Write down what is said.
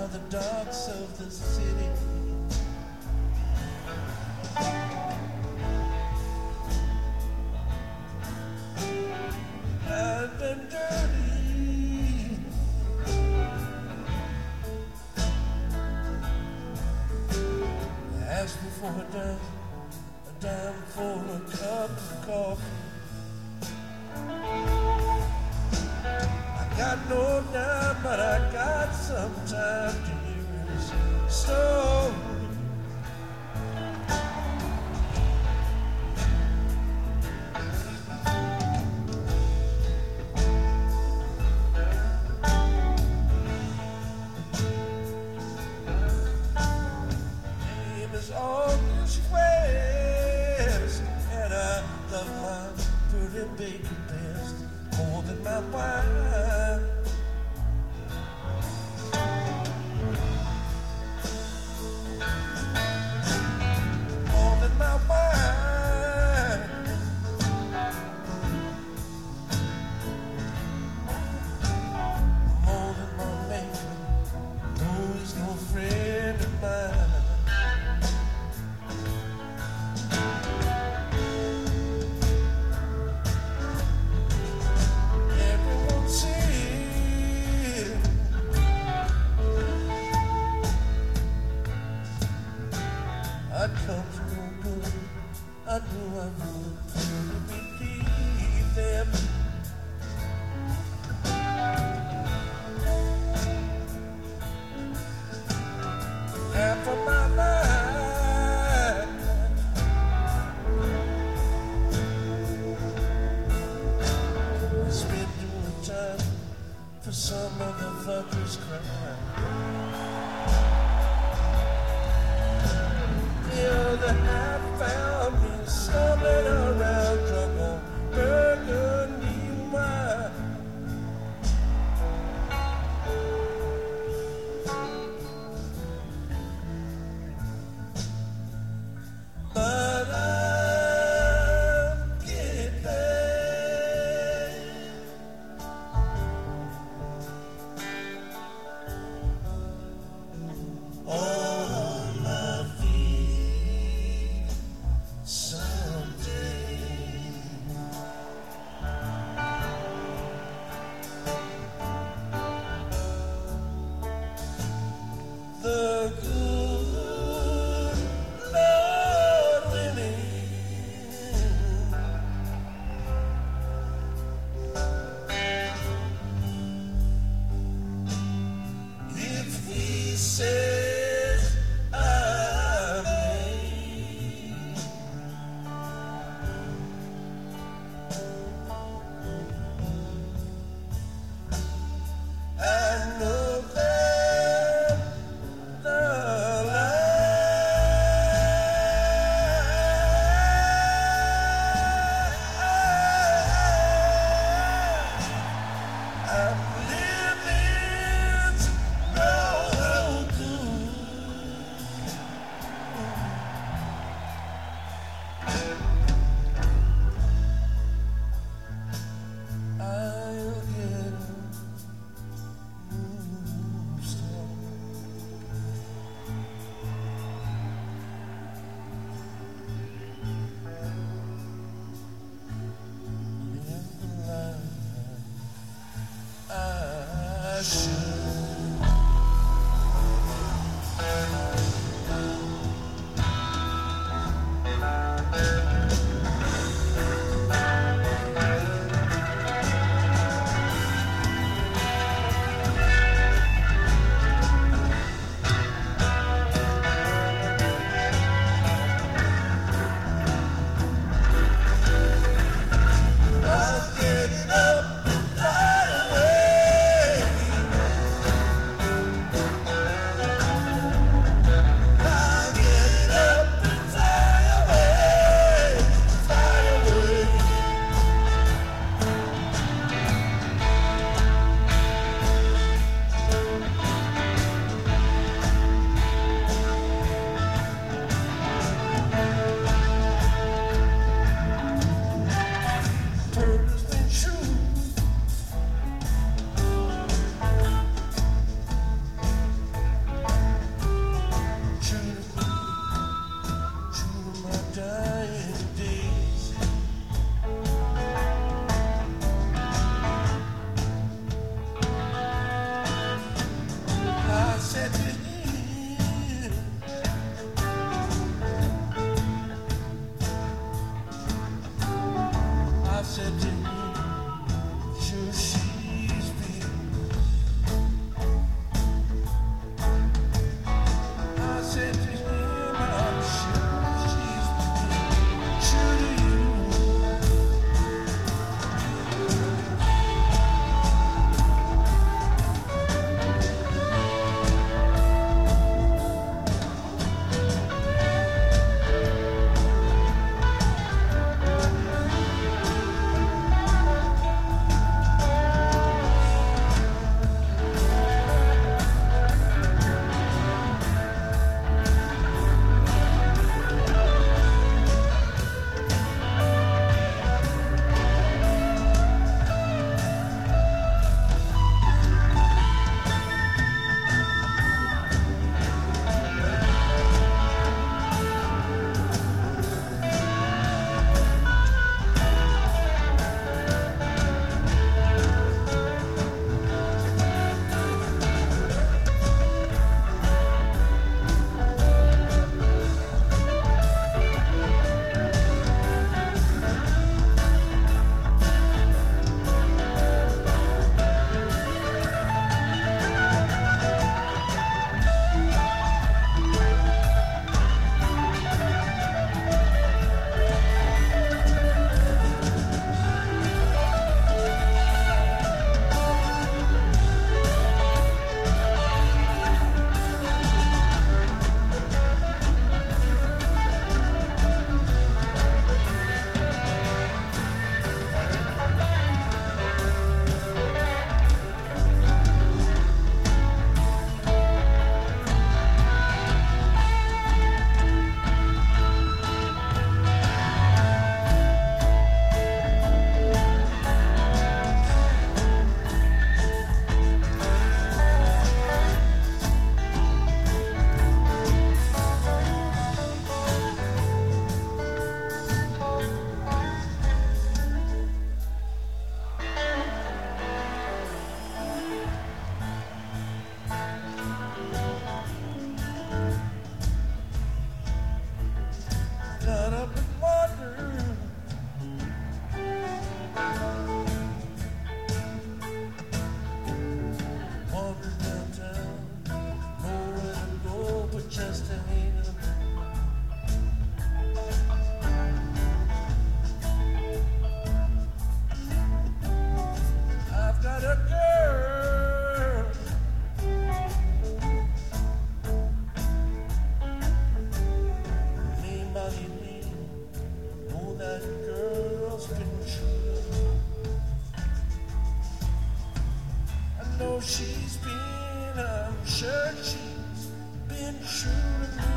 are the dogs of the city. I've been dirty. Ask me for a dime for a cup of coffee. I got no dime, but I got some time to hear his story. August West, and I love my pretty baby best more than my wife. More than my wife. More than my baby, who is no friend of mine. I'd come to no good. I knew I would believe them. Half of my life I spent doing time for some motherfucker's crime. The other half found me stumbling around drunk on burgundy wine. But I'm getting back. On my feet someday. The good Lord willing, if He says I may, I know that the I'm living no good. know she's been, I'm sure she's been true to me.